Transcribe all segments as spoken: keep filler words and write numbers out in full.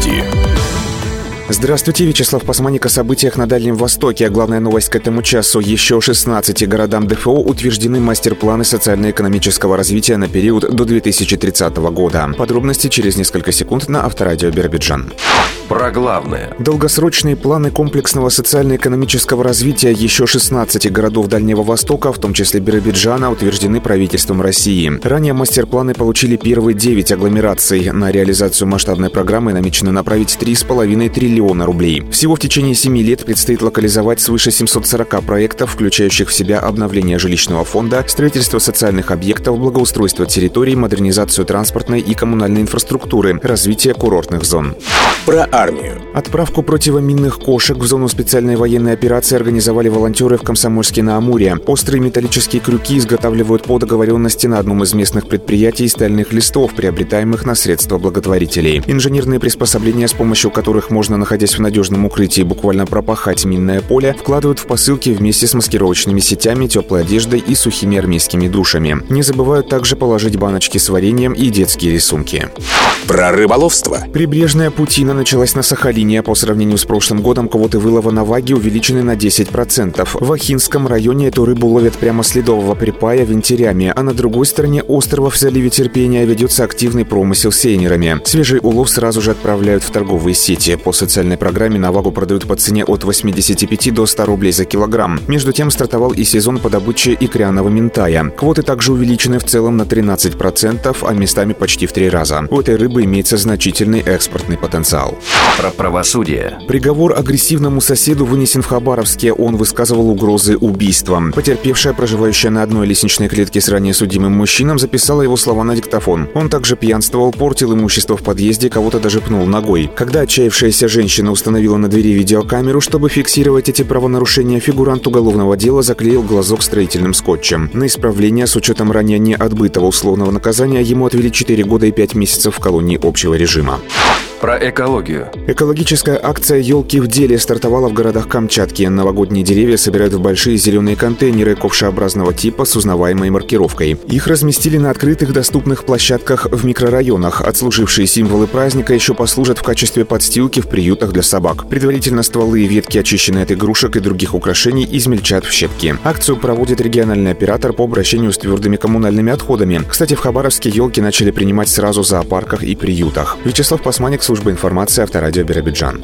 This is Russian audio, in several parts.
Новости. Здравствуйте, Вячеслав Пасманик о событиях на Дальнем Востоке. А главная новость к этому часу. Еще шестнадцати городам ДФО утверждены мастер-планы социально-экономического развития на период до две тысячи тридцатого года. Подробности через несколько секунд на Авторадио Биробиджан. Про главное. Долгосрочные планы комплексного социально-экономического развития еще шестнадцати городов Дальнего Востока, в том числе Биробиджана, утверждены правительством России. Ранее мастер-планы получили первые девять агломераций. На реализацию масштабной программы намечено направить три с половиной триллиона рублей. Всего в течение семи лет предстоит локализовать свыше семисот сорока проектов, включающих в себя обновление жилищного фонда, строительство социальных объектов, благоустройство территорий, модернизацию транспортной и коммунальной инфраструктуры, развитие курортных зон. Про армию. Отправку противоминных кошек в зону специальной военной операции организовали волонтеры в Комсомольске-на-Амуре. Острые металлические крюки изготавливают по договоренности на одном из местных предприятий стальных листов, приобретаемых на средства благотворителей. Инженерные приспособления, с помощью которых можно, находясь в надежном укрытии, буквально пропахать минное поле, вкладывают в посылки вместе с маскировочными сетями, теплой одеждой и сухими армейскими душами. Не забывают также положить баночки с вареньем и детские рисунки. Про рыболовство. Прибрежная путина началась на Сахалине. По сравнению с прошлым годом квоты вылова на ваги увеличены на десять процентов. В Ахинском районе эту рыбу ловят прямо с ледового припая винтерями, а на другой стороне острова в заливе Терпения ведется активный промысел сейнерами. Свежий улов сразу же отправляют в торговые сети. По социальной программе на вагу продают по цене от восьмидесяти пяти до ста рублей за килограмм. Между тем стартовал и сезон по добыче икряного минтая. Квоты также увеличены в целом на тринадцать процентов, а местами почти в три раза. У этой рыбы имеется значительный экспортный потенциал. Про правосудие. Приговор агрессивному соседу вынесен в Хабаровске. Он высказывал угрозы убийством. Потерпевшая, проживающая на одной лестничной клетке с ранее судимым мужчином, записала его слова на диктофон. Он также пьянствовал, портил имущество в подъезде, кого-то даже пнул ногой. Когда отчаявшаяся женщина установила на двери видеокамеру, чтобы фиксировать эти правонарушения, фигурант уголовного дела заклеил глазок строительным скотчем. На исправление с учетом ранее не отбытого условного наказания ему отвели четыре года и пять месяцев в колонии общего режима. Про экологию. Экологическая акция «Елки в деле» стартовала в городах Камчатки. Новогодние деревья собирают в большие зеленые контейнеры ковшеобразного типа с узнаваемой маркировкой. Их разместили на открытых доступных площадках в микрорайонах. Отслужившие символы праздника еще послужат в качестве подстилки в приютах для собак. Предварительно стволы и ветки, очищенные от игрушек и других украшений, измельчат в щепки. Акцию проводит региональный оператор по обращению с твердыми коммунальными отходами. Кстати, в Хабаровске елки начали принимать сразу в зоопарках и приютах. Вячеслав Пасманик, служба информации Авторадио Биробиджан.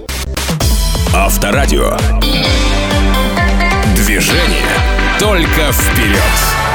Авторадио. Движение только вперед.